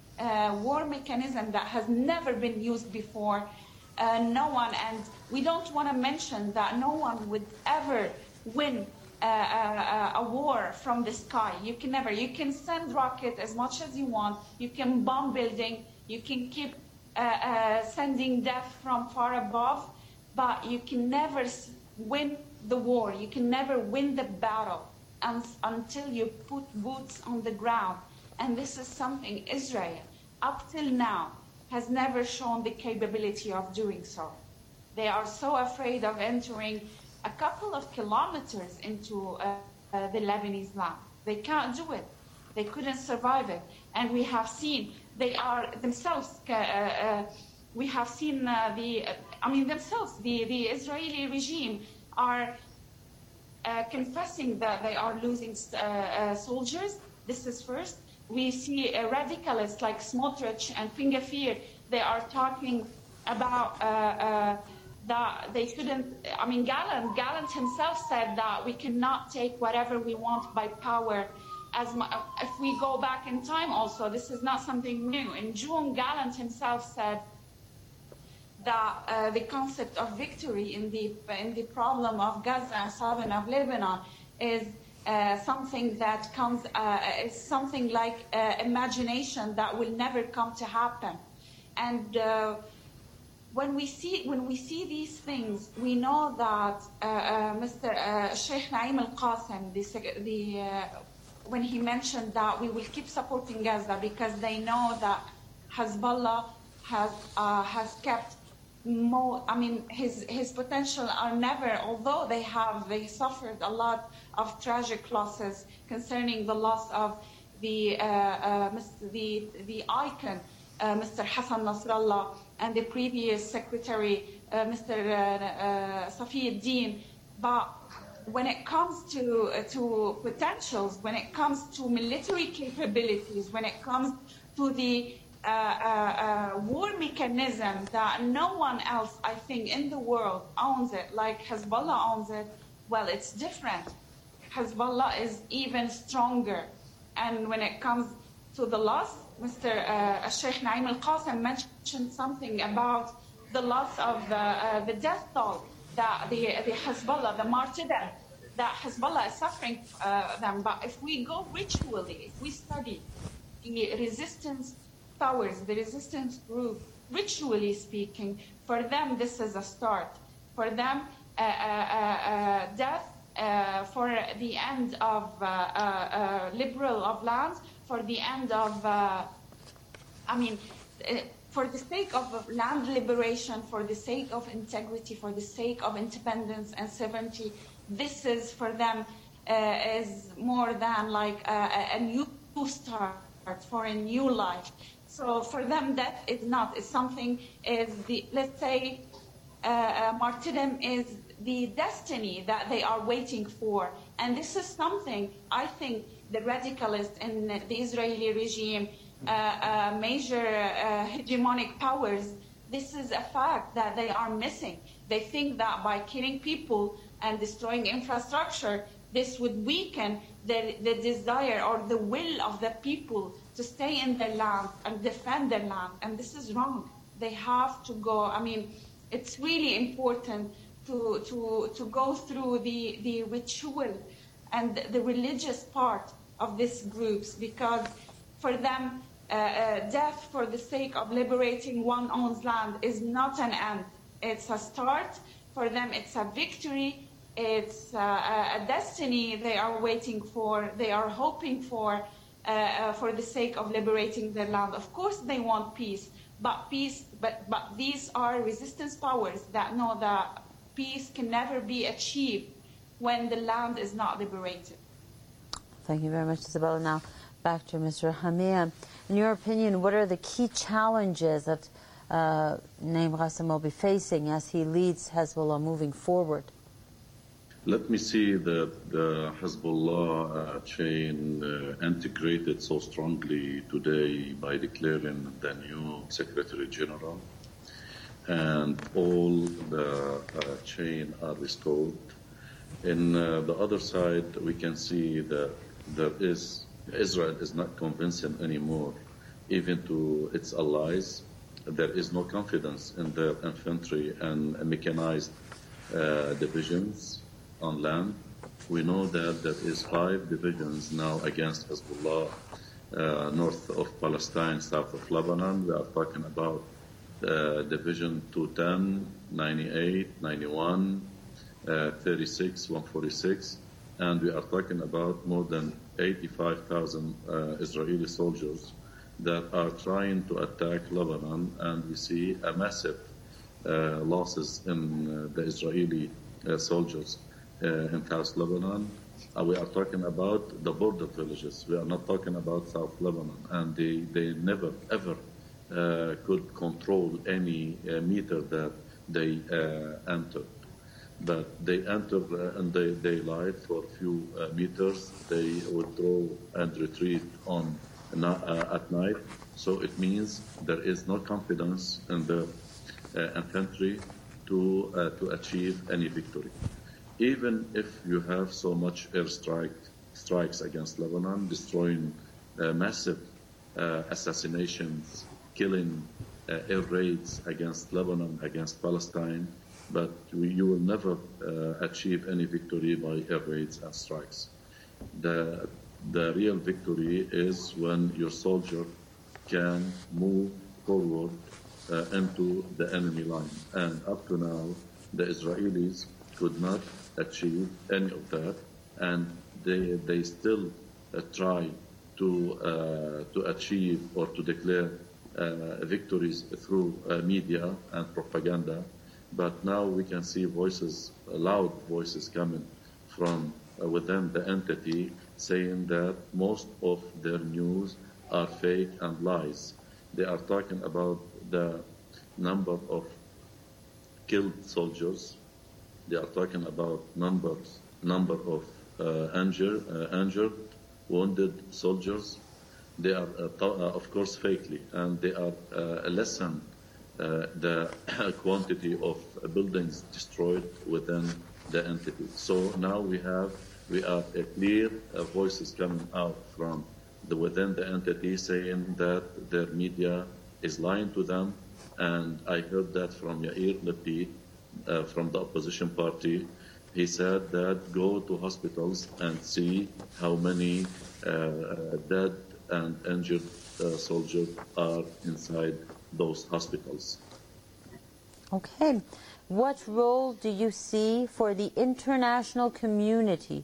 a war mechanism that has never been used before. Uh, no one, and we don't want to mention that no one would ever win uh, a, a war from the sky. You can never. You can send rocket as much as you want. You can bomb building. You can keep uh, uh, sending death from far above, but you can never win the war. You can never win the battle un- until you put boots on the ground. And this is something Israel, up till now, has never shown the capability of doing so. They are so afraid of entering a couple of kilometers into uh, uh, the Lebanese land. They can't do it. They couldn't survive it. And we have seen, they are themselves, uh, uh, we have seen uh, the, uh, I mean themselves, the, the Israeli regime are uh, confessing that they are losing uh, uh, soldiers. This is first. We see uh, radicalists like Smotrich and Pinga-Fear. They are talking about uh, uh, that they shouldn't. I mean, Gallant, Gallant himself said that we cannot take whatever we want by power. As mu- if we go back in time, also, this is not something new. In June, Gallant himself said that uh, the concept of victory in the in the problem of Gaza and southern of Lebanon is uh, something that comes uh, is something like uh, imagination that will never come to happen. And uh, when we see when we see these things, we know that uh, uh, Mister Uh, Sheikh Naim al-Qasim, the, the uh, when he mentioned that we will keep supporting Gaza because they know that Hezbollah has uh, has kept. More, I mean, his his potential are never. Although they have, they suffered a lot of tragic losses concerning the loss of the uh, uh, the the icon, uh, Mister Hassan Nasrallah, and the previous secretary, uh, Mister Uh, uh, Safi ad-Din. But when it comes to uh, to potentials, when it comes to military capabilities, when it comes to the Uh, uh, uh, war mechanism that no one else, I think, in the world owns it, like Hezbollah owns it, Well, it's different. Hezbollah is even stronger. And when it comes to the loss, Mister Uh, Sheikh Naim Al-Qassem mentioned something about the loss of uh, uh, the death toll, that the, the Hezbollah, the martyrdom that Hezbollah is suffering uh, them. But if we go ritually, if we study the resistance powers, the resistance group, ritually speaking, for them this is a start. For them, uh, uh, uh, death uh, for the end of uh, uh, uh, liberal of lands, for the end of, uh, I mean, uh, for the sake of land liberation, for the sake of integrity, for the sake of independence and sovereignty, this is for them uh, is more than like a, a new start for a new life. So for them, death is not. It's something. Is the let's say uh, uh, martyrdom is the destiny that they are waiting for, and this is something I think the radicalists in the Israeli regime, uh, uh, major uh, hegemonic powers, this is a fact that they are missing. They think that by killing people and destroying infrastructure, this would weaken the, the desire or the will of the people to stay in their land and defend their land. And this is wrong. They have to go. I mean, it's really important to, to, to go through the, the ritual and the religious part of these groups, because for them, uh, uh, death for the sake of liberating one's own land is not an end. It's a start. For them, it's a victory. It's uh, a destiny they are waiting for, they are hoping for, uh, uh, for the sake of liberating their land. Of course, they want peace, but peace, but, but these are resistance powers that know that peace can never be achieved when the land is not liberated. Thank you very much, Isabella. Now, back to Mister Hamia. In your opinion, what are the key challenges that uh, Naim Qassem will be facing as he leads Hezbollah moving forward? Let me see that the Hezbollah uh, chain uh, integrated so strongly today by declaring the new Secretary General, and all the uh, chain are restored. In uh, the other side, we can see that there is Israel is not convincing anymore, even to its allies. There is no confidence in their infantry and mechanized uh, divisions on land. We know that there is five divisions now against Hezbollah, uh, north of Palestine, south of Lebanon. We are talking about uh, Division two ten, ninety-eight, ninety-one, uh, thirty-six, one forty-six, and we are talking about more than eighty-five thousand uh, Israeli soldiers that are trying to attack Lebanon, and we see a massive uh, losses in uh, the Israeli uh, soldiers uh, in South Lebanon. Uh, we are talking about the border villages. We are not talking about South Lebanon, and they, they never ever uh, could control any uh, meter that they uh, entered. But they enter uh, and they, they lie for a few uh, meters. They withdraw and retreat on uh, at night. So it means there is no confidence in the uh, infantry to uh, to achieve any victory. Even if you have so much airstrike strikes against Lebanon, destroying uh, massive uh, assassinations, killing uh, air raids against Lebanon, against Palestine, but we, you will never uh, achieve any victory by air raids and strikes. The, the real victory is when your soldier can move forward uh, into the enemy line. And up to now, the Israelis could not achieve any of that, and they, they still uh, try to, uh, to achieve or to declare uh, victories through uh, media and propaganda. But now we can see voices, loud voices coming from uh, within the entity saying that most of their news are fake and lies. They are talking about the number of killed soldiers. They are talking about numbers, number of uh, injured, uh, injured, wounded soldiers. They are, uh, th- uh, of course, fakely, and they are uh, lessen Uh, the quantity of buildings destroyed within the entity. So now we have, we are a clear uh, voices coming out from the within the entity saying that their media is lying to them. And I heard that from Yair Lapid, uh, from the opposition party. He said that go to hospitals and see how many uh, dead and injured uh, soldiers are inside those hospitals. Okay. What role do you see for the international community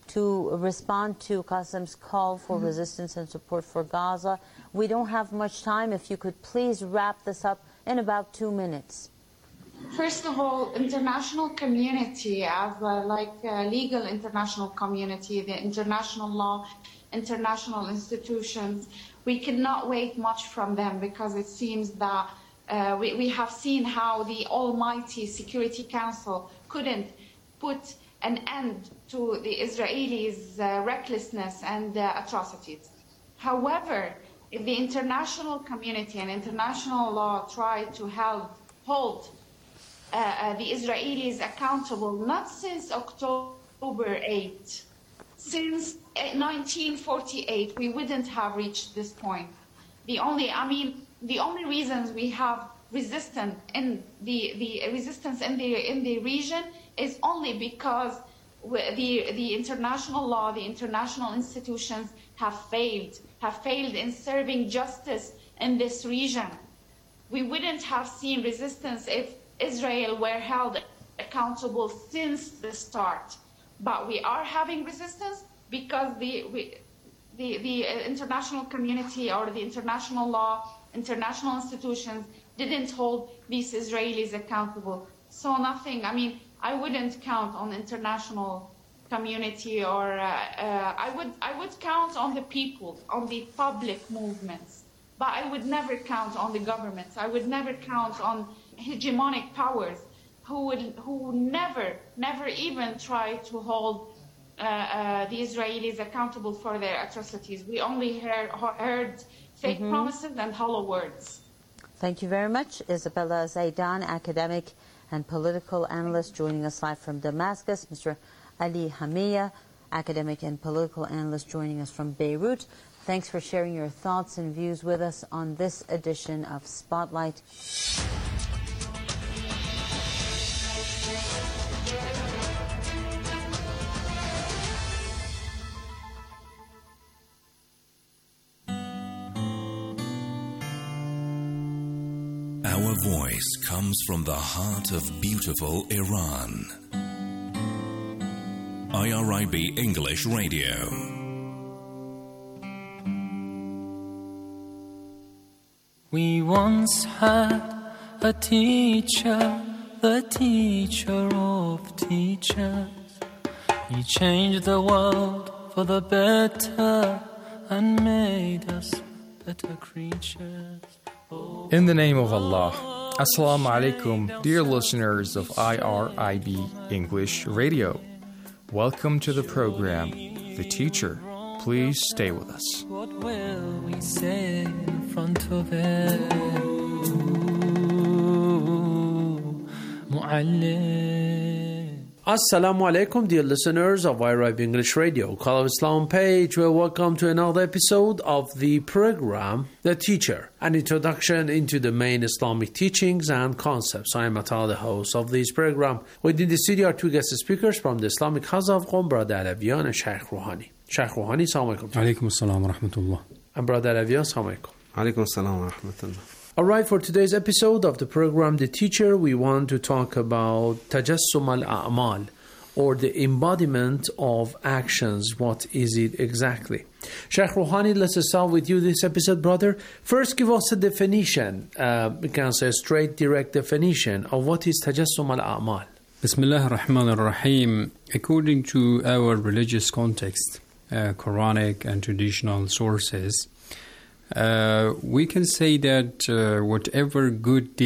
to respond to Qasem's call for mm-hmm. resistance and support for Gaza? We don't have much time. If you could please wrap this up in about two minutes. First of all, international community, as uh, like uh, legal international community, the international law, international institutions, we cannot wait much from them because it seems that uh, we, we have seen how the almighty Security Council couldn't put an end to the Israelis' uh, recklessness and uh, atrocities. However, if the international community and international law try to help hold Uh, uh, the Israelis accountable, not since October eighth, since nineteen forty-eight, we wouldn't have reached this point. The only, I mean, the only reasons we have resistance in the the resistance in the in the region is only because the the international law, the international institutions have failed, have failed in serving justice in this region. We wouldn't have seen resistance if Israel were held accountable since the start, but we are having resistance because the we, the the international community or the international law, international institutions didn't hold these Israelis accountable. So nothing. I mean, I wouldn't count on international community, or uh, uh, I would I would count on the people, on the public movements, but I would never count on the governments. I would never count on hegemonic powers who would who never never even try to hold uh, uh, the Israelis accountable for their atrocities. We only heard, heard fake mm-hmm. promises and hollow words. Thank you very much, Isabella Zaidan, academic and political analyst, joining us live from Damascus. Mister Ali Hamia, academic and political analyst, joining us from Beirut. Thanks for sharing your thoughts and views with us on this edition of Spotlight. Our voice comes from the heart of beautiful Iran. I R I B English Radio. We once had a teacher, the teacher of teachers. He changed the world for the better and made us better creatures. In the name of Allah, Assalamu alaikum, dear listeners of I R I B English Radio. Welcome to the program, The Teacher. Please stay with us. What will we say in front of it? Assalamu alaikum, dear listeners of I R I B English Radio, Call of Islam page. Well, welcome to another episode of the program, The Teacher, an introduction into the main Islamic teachings and concepts. I am Atal, the host of this program. Within the studio are two guest speakers from the Islamic House of Qom, Brother Alavian and Sheikh Rouhani. Sheikh Rouhani, assalamu alaikum. Alaikum assalam wa rahmatullah. And Brother Alavian, assalamu alaikum. Alaikum assalam wa rahmatullah. All right, for today's episode of the program, The Teacher, we want to talk about Tajassum al-A'mal, or the embodiment of actions. What is it exactly? Sheikh Rouhani, let's start with you this episode, brother. First, give us a definition, uh, we can say a straight, direct definition of what is Tajassum al-A'mal. Bismillah ar-Rahman ar-Rahim. According to our religious context, uh, Quranic and traditional sources, Uh, we can say that uh, whatever good deed